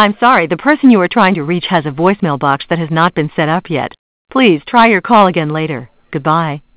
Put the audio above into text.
I'm sorry, the person you are trying to reach has a voicemail box that has not been set up yet. Please try your call again later. Goodbye.